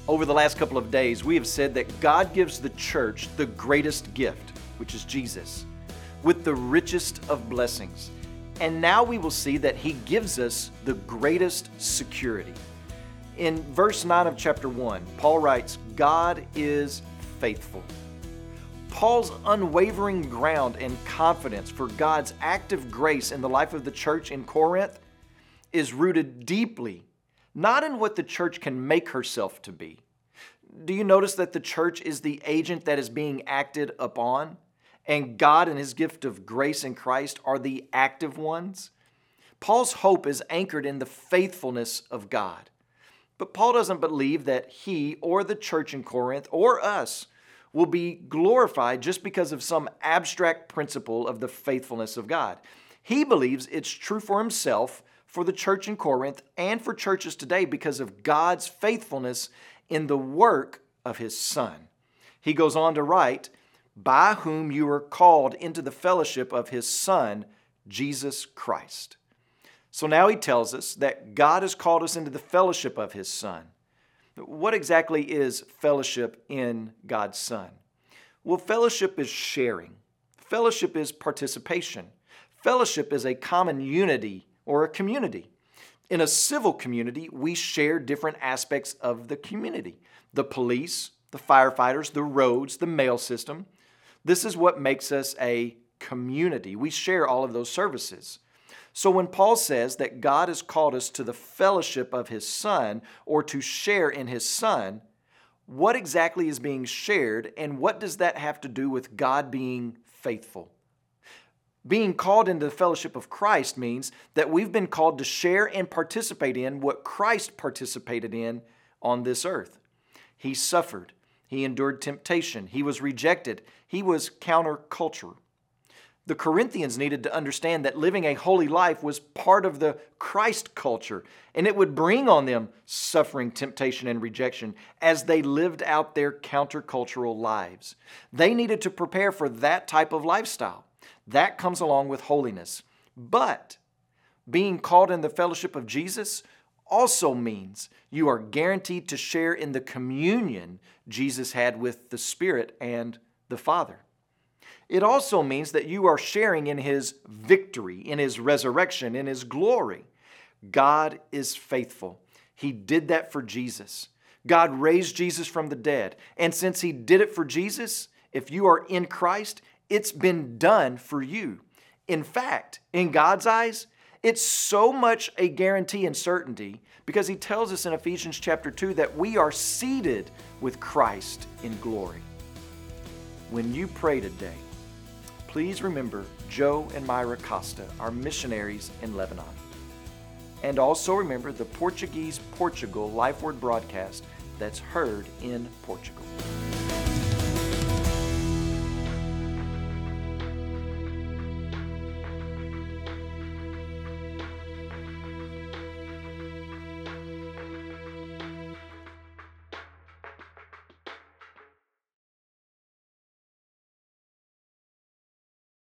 Over the last couple of days, we have said that God gives the church the greatest gift, which is Jesus, with the richest of blessings. And now we will see that He gives us the greatest security. In verse 9 of chapter 1, Paul writes, God is faithful. Paul's unwavering ground and confidence for God's active grace in the life of the church in Corinth is rooted deeply, not in what the church can make herself to be. Do you notice that the church is the agent that is being acted upon, and God and His gift of grace in Christ are the active ones? Paul's hope is anchored in the faithfulness of God. But Paul doesn't believe that he or the church in Corinth or us will be glorified just because of some abstract principle of the faithfulness of God. He believes it's true for himself, for the church in Corinth, and for churches today because of God's faithfulness in the work of His Son. He goes on to write, by whom you are called into the fellowship of His Son, Jesus Christ. So now he tells us that God has called us into the fellowship of His Son. What exactly is fellowship in God's Son? Well, fellowship is sharing. Fellowship is participation. Fellowship is a common unity or a community. In a civil community, we share different aspects of the community. The police, the firefighters, the roads, the mail system. This is what makes us a community. We share all of those services. So when Paul says that God has called us to the fellowship of His Son, or to share in His Son, what exactly is being shared, and what does that have to do with God being faithful? Being called into the fellowship of Christ means that we've been called to share and participate in what Christ participated in on this earth. He suffered. He endured temptation. He was rejected. He was counterculture. The Corinthians needed to understand that living a holy life was part of the Christ culture, and it would bring on them suffering, temptation, and rejection as they lived out their countercultural lives. They needed to prepare for that type of lifestyle. That comes along with holiness. But being called in the fellowship of Jesus also means you are guaranteed to share in the communion Jesus had with the Spirit and the Father. It also means that you are sharing in His victory, in His resurrection, in His glory. God is faithful. He did that for Jesus. God raised Jesus from the dead. And since He did it for Jesus, if you are in Christ, it's been done for you. In fact, in God's eyes, it's so much a guarantee and certainty because He tells us in Ephesians chapter 2 that we are seated with Christ in glory. When you pray today, please remember Joe and Myra Costa, our missionaries in Lebanon. And also remember the Portuguese Portugal Life Word broadcast that's heard in Portugal.